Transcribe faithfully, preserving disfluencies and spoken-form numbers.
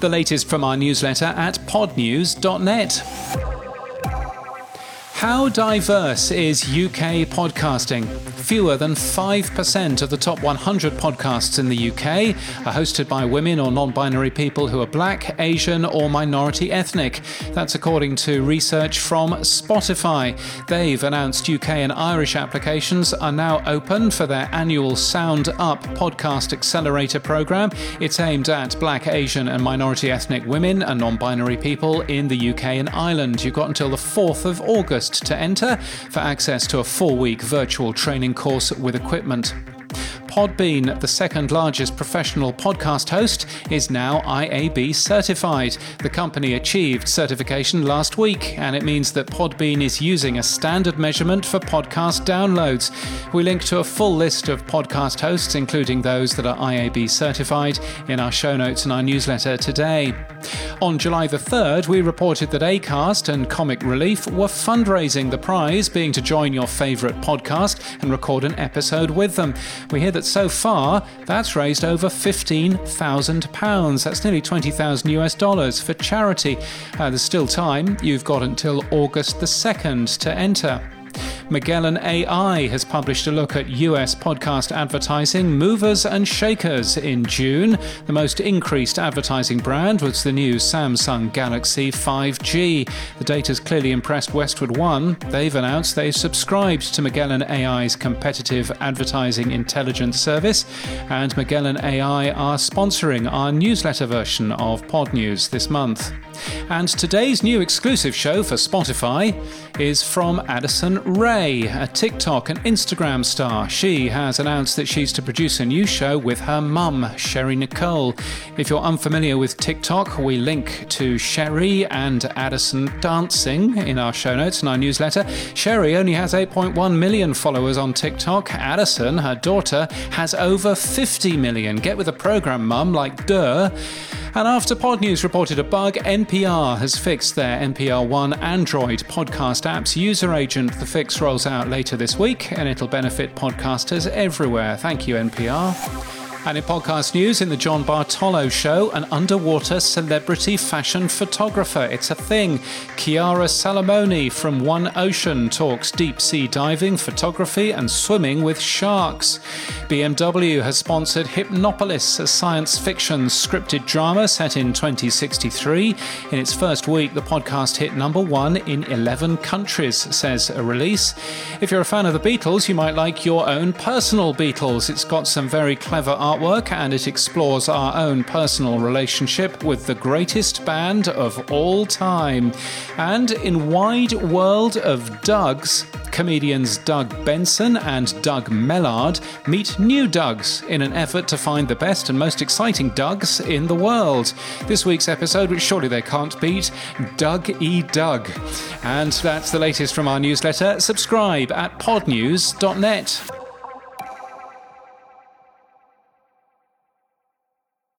The latest from our newsletter at podnews dot net. How diverse is U K podcasting? Fewer than five percent of the top one hundred podcasts in the U K are hosted by women or non-binary people who are Black, Asian or minority ethnic. That's according to research from Spotify. They've announced U K and Irish applications are now open for their annual Sound Up Podcast Accelerator programme. It's aimed at Black, Asian and minority ethnic women and non-binary people in the U K and Ireland. You've got until the fourth of August to enter for access to a four-week virtual training course with equipment. Podbean, the second largest professional podcast host, is now I A B certified. The company achieved certification last week, and it means that Podbean is using a standard measurement for podcast downloads. We link to a full list of podcast hosts, including those that are I A B certified, in our show notes and our newsletter today. On July the third, we reported that Acast and Comic Relief were fundraising, the prize being to join your favourite podcast and record an episode with them. We hear that so far, that's raised over fifteen thousand pounds. That's nearly twenty thousand US dollars for charity. Uh, there's still time. You've got until August the second to enter. Magellan A I has published a look at U S podcast advertising movers and shakers in June. The most increased advertising brand was the new Samsung Galaxy five G. The data's clearly impressed Westwood One. They've announced they've subscribed to Magellan A I's competitive advertising intelligence service, and Magellan A I are sponsoring our newsletter version of Pod News this month. And today's new exclusive show for Spotify is from Addison Rae, a TikTok and Instagram star. She has announced that she's to produce a new show with her mum, Sherry Nicole. If you're unfamiliar with TikTok, we link to Sherry and Addison dancing in our show notes and our newsletter. Sherry only has eight point one million followers on TikTok. Addison, her daughter, has over fifty million. Get with the program, mum, like duh. And after Pod News reported a bug, N P R has fixed their N P R One Android podcast app's user agent. The fix rolls out later this week, and it'll benefit podcasters everywhere. Thank you, N P R. And in podcast news, in the John Bartolo Show, an underwater celebrity fashion photographer. It's a thing. Chiara Salamoni from One Ocean talks deep-sea diving, photography and swimming with sharks. B M W has sponsored Hypnopolis, a science fiction scripted drama set in twenty sixty-three. In its first week, the podcast hit number one in eleven countries, says a release. If you're a fan of the Beatles, you might like Your Own Personal Beatles. It's got some very clever art artwork, and it explores our own personal relationship with the greatest band of all time. And in Wide World of Dougs, comedians Doug Benson and Doug Mellard meet new Dougs in an effort to find the best and most exciting Dougs in the world. This week's episode, which surely they can't beat, Doug E. Doug. And that's the latest from our newsletter. Subscribe at podnews dot net.